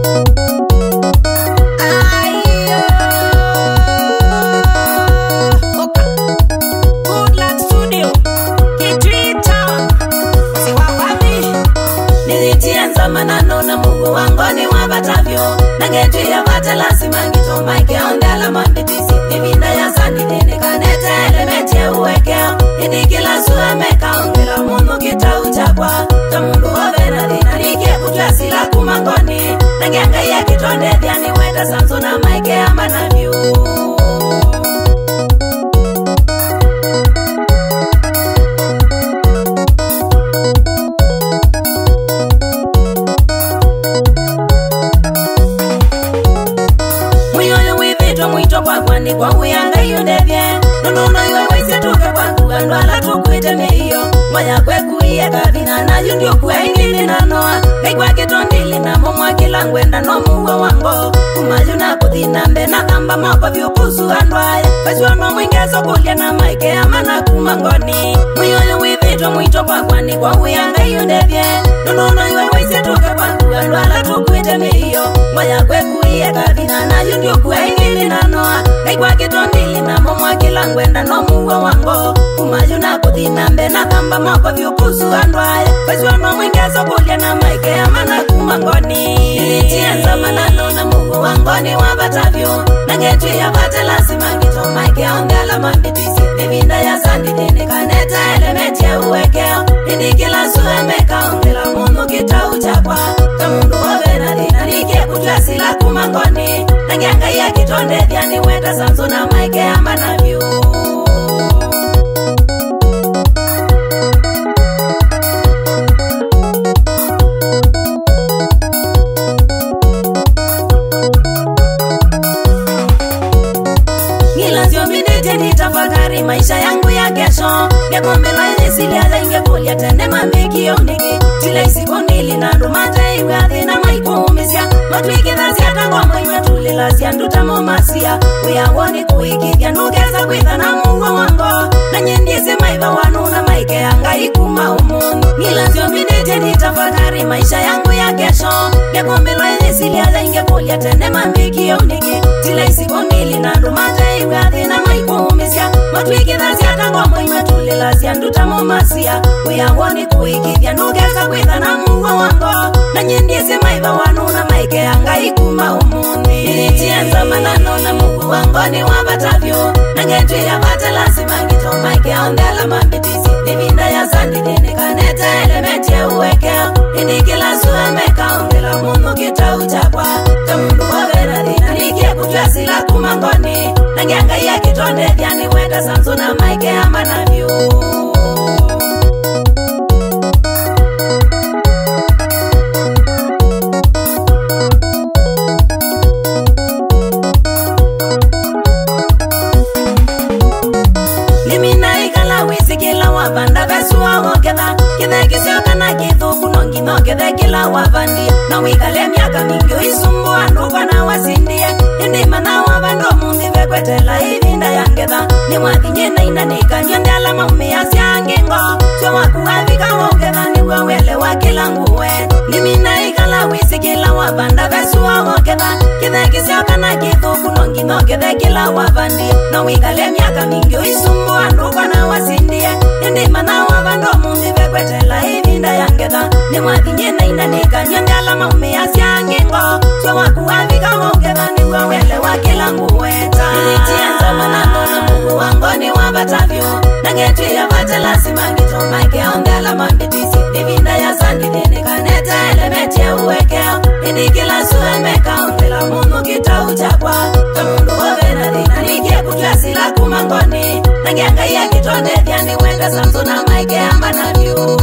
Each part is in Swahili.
Manano na Mungu wangoni wabatavyo nangetu ya bata lazima ngito maike ondala mambitisi nivinda ya sandi nene kanete elementi ya uwekeo ini kila suha meka ongela mungu kita uchakwa ta mungu wavena dhina nike kutlasi la kumangoni nangianga ya kitonde dhiani weta sanzo na maike ya manavyu. Kwani kwa uyanga yundevye nono iwe waise tuke kwangu andwala tukuite meiyo mwaya kwe kuiye kavina na yundio kuengini na noa kaikwa kitondili na momwa kilangwenda no muwa wango kumayuna kuthina mbe na thamba moko vyukusu andwaye kwezwa no mwingezo kulia na maike amana kumangoni muyoyo wivito mwito kwa kwani kwa uyanga yundevye nono iwe waise tuke kwangu andwala tukuite meiyo mwaya kwe kuiye kavina na yundio kuengini na noa kaikwa kitondili na momwa kilangwenda no muwa wango kumayuna kuthina mbe na thamba moko vyukusu andwaye kwezwa no mwingezo kulia na maike amana kumangoni nilitienza manano na Mungu wangoni wabatavyo nangetu ya bata lazima ngito maike ongela mambitisi nivinda ya sandi nene kaneta elementi ya uwekeo ini kila suha meka ongela mungu kita uchakwa ta mungu wavena dhina nike kutlasi la kumangoni nangianga ya kitonde dhiani weta sanzo na maike amanavyu. Nitafakari maisha yangu ya kesho ngekombelwa inesilia ingekulia tende mambiki oniki tila isikondili na ndumata iwe athina maikuumisia matwikithasya tangombo imetulilasya ndutamomasia uyawoni kuikithya ndugeza kwitha na Mungu wango na nyendiese maiva wanu na maike yanga ikuma umuni ngilasyo minete nitafakari maisha yangu ya kesho ngekombelwa inesilia ingekulia tende mambiki oniki tila isikondili na ndumata iwe athina maikuumisia matwikithasya tangombo imetulilasya ndutamomasia uyawoni kuikithya ndugeza kwitha na Mungu wango na nyendiese maiva wanu na maike yanga ikuma umuni nilitienza manano na Mungu wangoni wabatavyo nangetu ya bata lazima ngito maike ondela mambitisi nivinda ya sandi nene kaneta elementi ya uwekeo ini kila suha meka ongela mungu kita uchakwa ta mungu wavena dhina nike kutlasi la kumangoni nangianga ya kitonde dhiani weta sanzo na maike amanavyu. Kila wabanda vesua woketha kithe kisioka na kithuku nongino kithe kila wabandi na wikale miaka mingi uisumbu andukwa na wasindie indima na wabando mundi vekwetela ivinda ya ngetha ni mwathinye na inanikanywa ndala maumia sya ngingo sio wakuwavika woketha niwe wele wa kila nguwe nimina ikala wisi kila wabanda vesua woketha kithe kisioka na kithuku nongino kithe kila wabandi na wikale miaka mingi uisumbu andukwa na wasindie indima na wabando mundi vekwetela ivinda ya ngetha ni mwathinye na inanikanywa ndala maumia sya ngingo sio wakuwavika woketha niwe wele wa kila nguwe nilitienza manano na Mungu wangoni wabatavyo nangetu ya bata lazima ngito maike ongela mambitisi nivinda ya sandi nene kaneta elementi ya uwekeo ini kila suha meka ongela mungu kita uchakwa ta mungu wavena dhina nike kutlasi la kumangoni nangianga ya kitonde dhiani weta sanzo na maike amanavyu.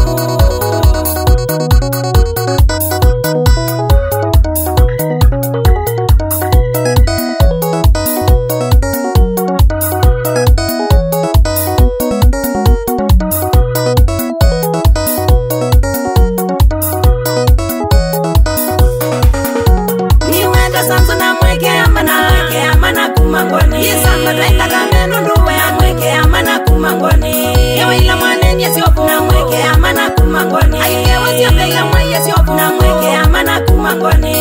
Kumangoni